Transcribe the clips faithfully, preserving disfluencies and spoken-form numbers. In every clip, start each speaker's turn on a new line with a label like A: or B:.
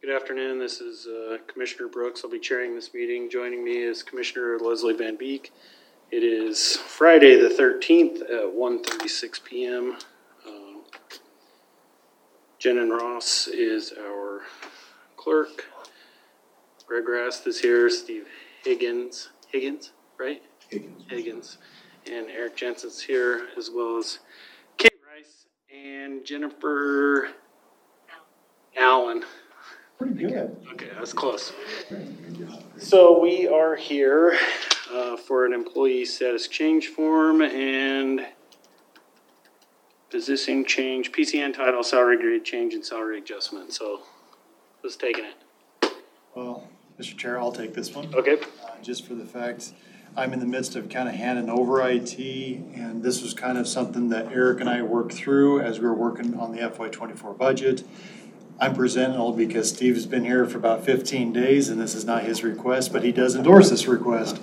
A: Good afternoon. This is uh, Commissioner Brooks. I'll be chairing this meeting. Joining me is Commissioner Leslie Van Beek. It is Friday the thirteenth at one thirty-six p m Um, Jen Ross is our clerk. Greg Rast is here. Steve Higgins, Higgins, right?
B: Higgins.
A: Higgins. And Eric Jensen's here, as well as Kate Rice and Jennifer Allen.
B: Pretty good.
A: Okay, that's close. So we are here uh, for an employee status change form and position change, P C N title, salary grade change, and salary adjustment. So who's taking it?
B: Well, Mister Chair, I'll take this one.
A: Okay.
B: Uh, just for the fact, I'm in the midst of kind of handing over I T, and this was kind of something that Eric and I worked through as we were working on the F Y twenty-four budget. I'm presenting all because Steve's been here for about fifteen days, and this is not his request, but he does endorse this request.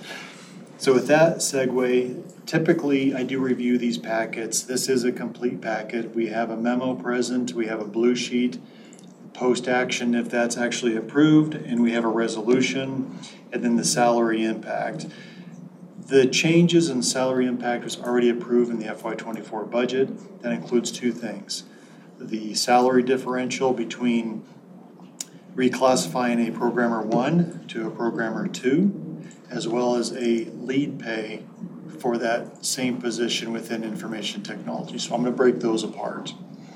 B: So with that segue, typically I do review these packets. This is a complete packet. We have a memo present, we have a blue sheet, post-action if that's actually approved, and we have a resolution, and then the salary impact. The changes in salary impact was already approved in the F Y twenty-four budget. That includes two things. The salary differential between reclassifying a programmer one to a programmer two, as well as a lead pay for that same position within information technology. So I'm going to break those apart.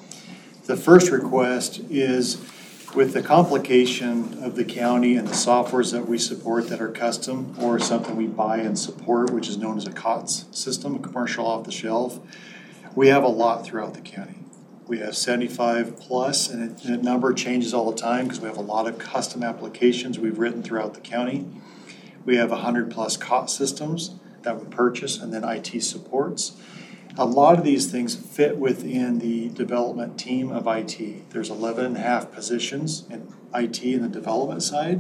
B: The first request is with the complication of the county and the softwares that we support that are custom or something we buy and support, which is known as a C O T S system, a commercial off the shelf. We have a lot throughout the county. We have seventy-five plus, and it, that number changes all the time because we have a lot of custom applications we've written throughout the county. We have one hundred plus C O T systems that we purchase and then I T supports. A lot of these things fit within the development team of I T. There's eleven and a half positions in I T in the development side.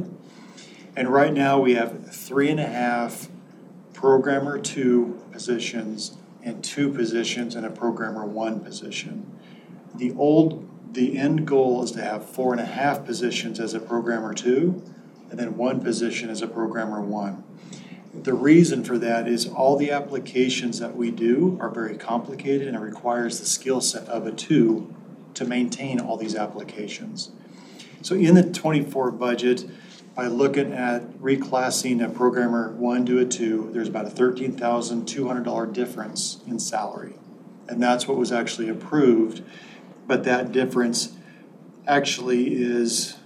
B: And right now we have three and a half programmer two positions and two positions in a programmer one position. The old, the end goal is to have four and a half positions as a programmer two, and then one position as a programmer one. The reason for that is all the applications that we do are very complicated, and it requires the skill set of a two to maintain all these applications. So in the twenty-four budget, by looking at reclassing a programmer one to a two, there's about a thirteen thousand two hundred dollars difference in salary. And that's what was actually approved. But that difference actually is,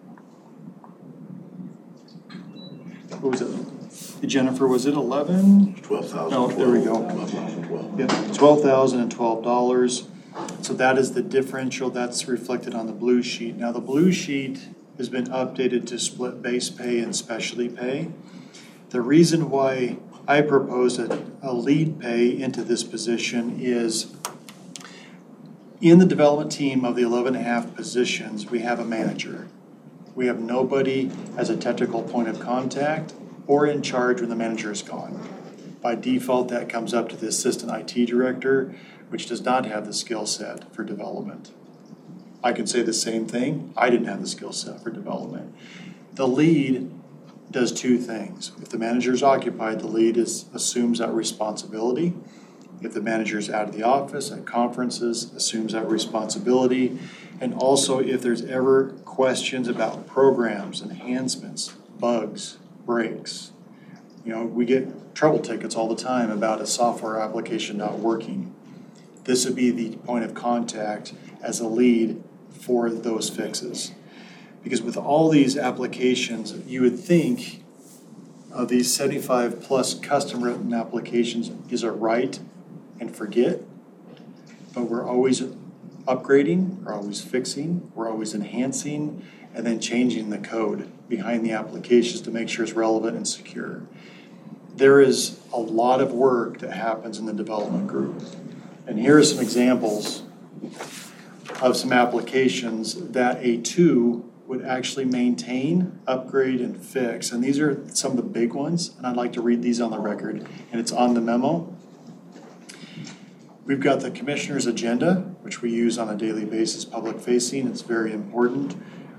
B: what was it? Jennifer, was it eleven?
C: Twelve thousand.
B: Oh, there we go.
C: Twelve thousand twelve.
B: Yeah, twelve thousand and twelve dollars. So that is the differential that's reflected on the blue sheet. Now the blue sheet has been updated to split base pay and specialty pay. The reason why I proposed a, a lead pay into this position is in the development team of the eleven and a half positions, we have a manager. We have nobody as a technical point of contact or in charge when the manager is gone. By default, that comes up to the assistant I T director, which does not have the skill set for development. I can say the same thing. I didn't have the skill set for development. The lead does two things. If the manager is occupied, the lead is, assumes that responsibility. If the manager is out of the office at conferences, assumes that responsibility. And also if there's ever questions about programs, enhancements, bugs, breaks. You know, we get trouble tickets all the time about a software application not working. This would be the point of contact as a lead for those fixes. Because with all these applications, you would think of these seventy-five plus custom written applications is a write and forget, but we're always upgrading, we're always fixing, we're always enhancing, and then changing the code behind the applications to make sure it's relevant and secure. There is a lot of work that happens in the development group. And here are some examples of some applications that a two would actually maintain, upgrade, and fix. And these are some of the big ones, and I'd like to read these on the record, and it's on the memo. We've got the commissioner's agenda, which we use on a daily basis, public facing. It's very important.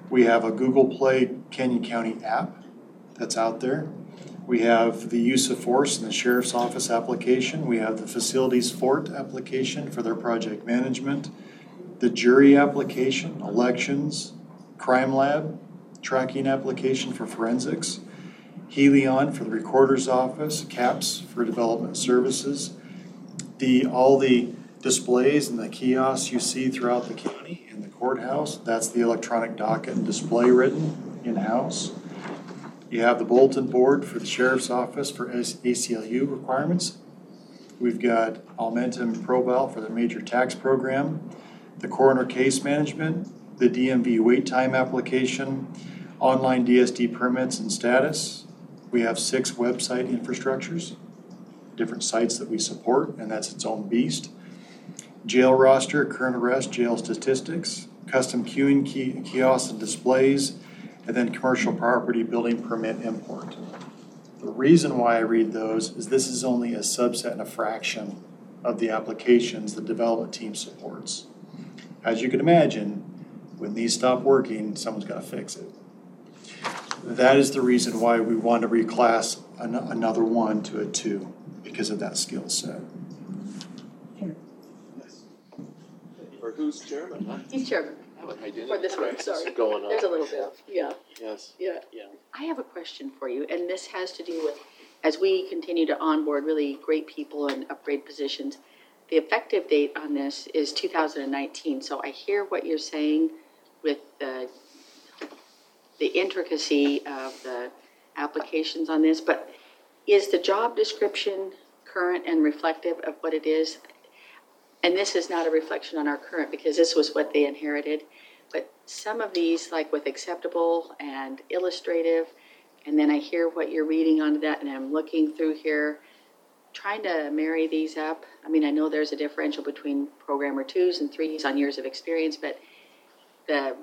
B: We have a Google Play Canyon County app that's out there. We have the use of force in the Sheriff's Office application. We have the Facilities Fort application for their project management, the jury application, elections, crime lab, tracking application for forensics, Helion for the Recorder's Office, CAPS for development services, the all the displays and the kiosks you see throughout the county in the courthouse, that's the electronic docket and display written in-house. You have the bulletin board for the Sheriff's Office for A C L U requirements. We've got Augmentum ProVal for the major tax program, the coroner case management, the D M V wait time application, online D S D permits and status. We have six website infrastructures, different sites that we support, and that's its own beast. Jail roster, current arrest, jail statistics, custom queuing key, kiosks and displays, and then commercial property building permit import. The reason why I read those is this is only a subset and a fraction of the applications the development team supports. As you can imagine, when these stop working, someone's got to fix it. That is the reason why we want to reclass an- another one to a two, because of that skill set.
C: Or who's chairman, huh?
D: He's chairman for this one, sorry.
C: Going on.
D: There's a little bit, yeah,
C: Yes.
D: yeah.
A: Yeah.
D: I have a question for you, and this has to do with, as we continue to onboard really great people and upgrade positions, the effective date on this is two thousand nineteen, so I hear what you're saying with the, the intricacy of the applications on this, but is the job description current and reflective of what it is? And this is not a reflection on our current, because this was what they inherited, but some of these, like with acceptable and illustrative, and then I hear what you're reading onto that, and I'm looking through here, trying to marry these up. I mean, I know there's a differential between programmer twos and threes on years of experience, but the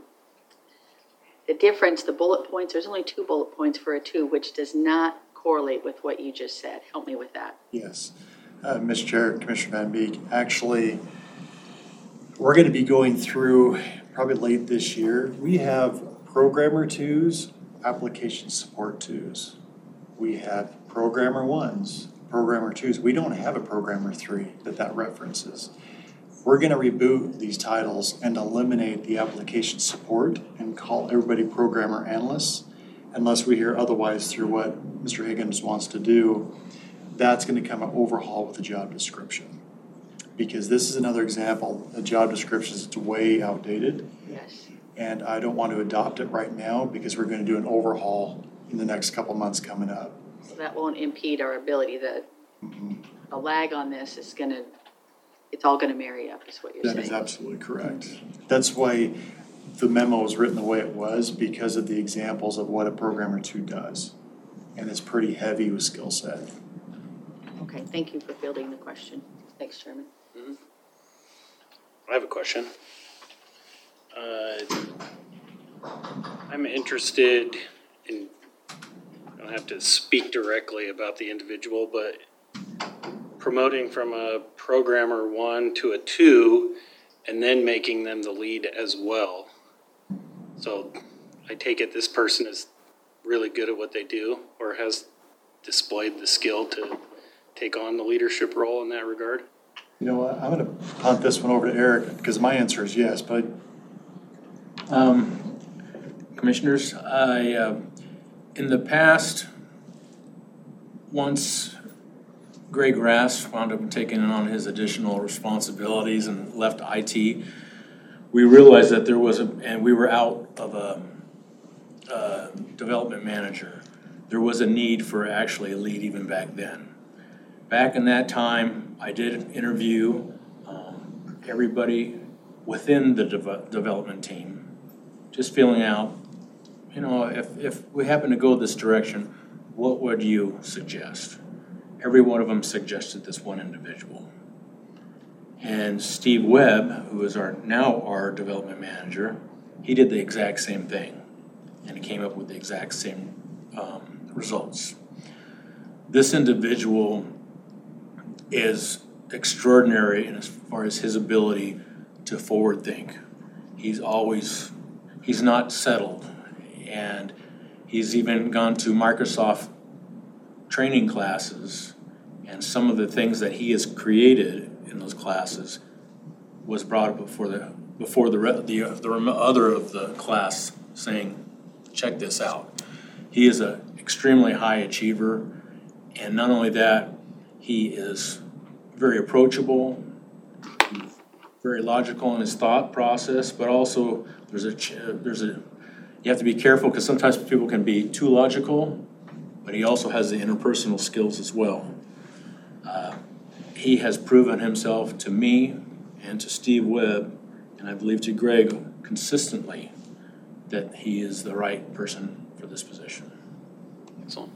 D: the difference, the bullet points, there's only two bullet points for a two, which does not correlate with what you just said. Help me with that.
B: Yes. Uh, Mister Chair, Commissioner Van Beek, actually, we're going to be going through probably late this year. We have programmer twos, application support twos. We have programmer ones, programmer twos. We don't have a programmer three that that references. We're going to reboot these titles and eliminate the application support and call everybody programmer analysts, unless we hear otherwise through what Mister Higgins wants to do. That's going to come an overhaul with the job description. Because this is another example, a job description is way outdated.
D: Yes.
B: And I don't want to adopt it right now because we're going to do an overhaul in the next couple months coming up.
D: So that won't impede our ability. The,
B: Mm-hmm.
D: the lag on this is going to, it's all going to marry up, is what you're
B: That
D: saying.
B: is absolutely correct. That's why the memo was written the way it was, because of the examples of what a programmer two does. And it's pretty heavy with skill set.
D: Okay, thank you for fielding the question. Thanks, Chairman.
A: Mm-hmm. I have a question. Uh, I'm interested in, I don't have to speak directly about the individual, but promoting from a programmer one to a two and then making them the lead as well. So I take it this person is really good at what they do or has displayed the skill to take on the leadership role in that regard?
B: You know what, I'm going to punt this one over to Eric because my answer is yes, but
E: Um, Commissioners, I, uh, in the past, once Greg Grass wound up taking on his additional responsibilities and left I T, we realized that there was a, and we were out of a, a development manager. There was a need for actually a lead even back then. Back in that time, I did interview um, everybody within the de- development team, just feeling out, you know, if, if we happen to go this direction, what would you suggest? Every one of them suggested this one individual. And Steve Webb, who is our now our development manager, he did the exact same thing, and he came up with the exact same um, results. This individual is extraordinary in as far as his ability to forward think. He's always he's not settled. And he's even gone to Microsoft training classes, and some of the things that he has created in those classes was brought up before the before the re- the, uh, the other of the class, saying, check this out. He is an extremely high achiever, and not only that, he is very approachable, very logical in his thought process, but also there's a ch- there's a you have to be careful because sometimes people can be too logical, but he also has the interpersonal skills as well. Uh, he has proven himself to me and to Steve Webb, and I believe to Greg consistently, that he is the right person for this position.
A: Excellent.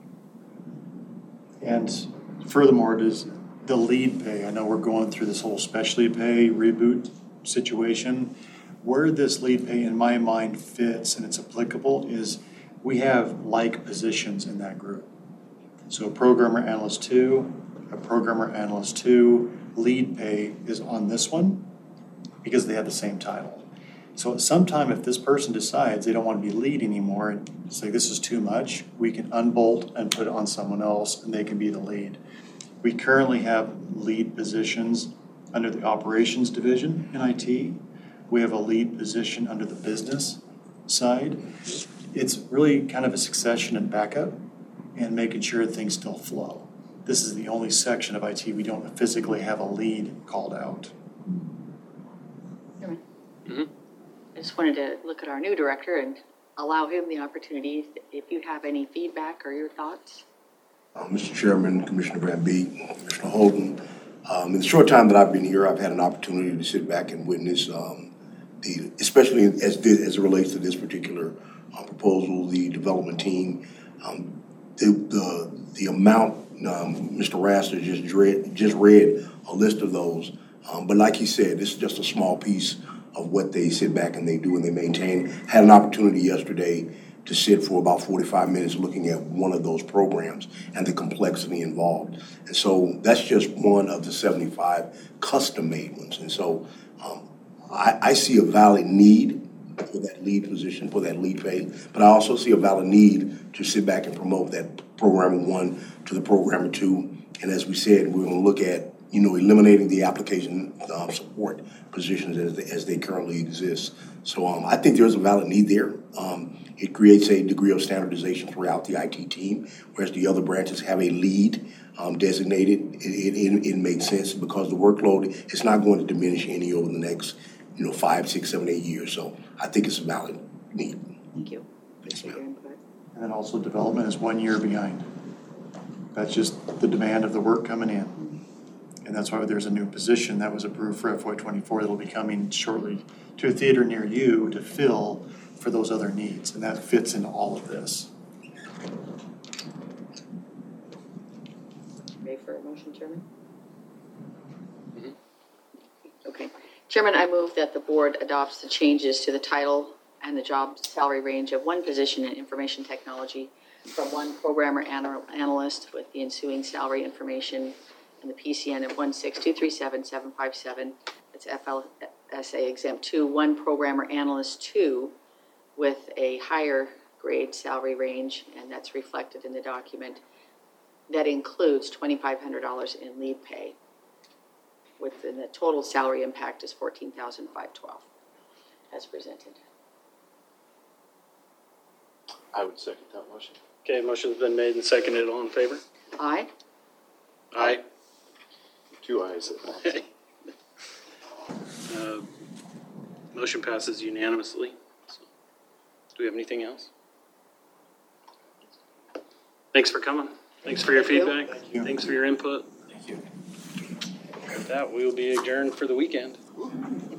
B: And furthermore, does the lead pay, I know we're going through this whole specialty pay reboot situation. Where this lead pay in my mind fits and it's applicable is we have like positions in that group. So a programmer analyst two, a programmer analyst two, lead pay is on this one because they have the same title. So at some time, if this person decides they don't want to be lead anymore and say this is too much, we can unbolt and put it on someone else and they can be the lead. We currently have lead positions under the operations division in I T. We have a lead position under the business side. It's really kind of a succession and backup and making sure things still flow. This is the only section of I T we don't physically have a lead called out.
A: Mm-hmm.
D: I just wanted to look at our new director and allow him the opportunity, if you have any feedback or your thoughts.
F: Uh, Mister Chairman, Commissioner Van Beek, Commissioner Holden, um, in the short time that I've been here, I've had an opportunity to sit back and witness, um, the, especially as, as it relates to this particular uh, proposal, the development team, um, the, the the amount um, Mister Raster just read, just read a list of those. Um, but like he said, this is just a small piece of what they sit back and they do and they maintain. Had an opportunity yesterday to sit for about forty-five minutes looking at one of those programs and the complexity involved. And so that's just one of the seventy-five custom-made ones. And so um, I, I see a valid need for that lead position, for that lead pay, but I also see a valid need to sit back and promote that programmer one to the programmer two. And as we said, we're going to look at, you know, eliminating the application um, support positions as they, as they currently exist. So um, I think there's a valid need there. Um, it creates a degree of standardization throughout the I T team, whereas the other branches have a lead um, designated. It, it, it, it makes sense because the workload is not going to diminish any over the next, you know, five, six, seven, eight years. So I think it's a valid need.
D: Thank you.
F: Thanks,
D: Appreciate your
F: ma'am.
D: input.
B: And then also development is one year behind. That's just the demand of the work coming in. And that's why there's a new position that was approved for F Y twenty-four that'll be coming shortly to a theater near you to fill for those other needs. And that fits into all of this.
D: Ready for a motion, Chairman? Okay. Chairman, I move that the board adopts the changes to the title and the job salary range of one position in information technology from one programmer anal- analyst with the ensuing salary information and the P C N of one six two three seven seven five seven. That's F L S A exempt two, one programmer analyst two with a higher grade salary range, and that's reflected in the document. That includes twenty-five hundred dollars in lead pay. Within the total salary impact is fourteen thousand five hundred twelve dollars as presented.
C: I would second that motion.
A: Okay, motion's been made and seconded. All in favor?
D: Aye.
A: Aye.
C: Two ayes at that.
A: Uh, Motion passes unanimously. So, do we have anything else? Thanks for coming. Thanks for your
D: Thank you.
A: feedback.
B: Thank you.
A: Thanks for your input.
E: Thank you.
A: With that, we will be adjourned for the weekend.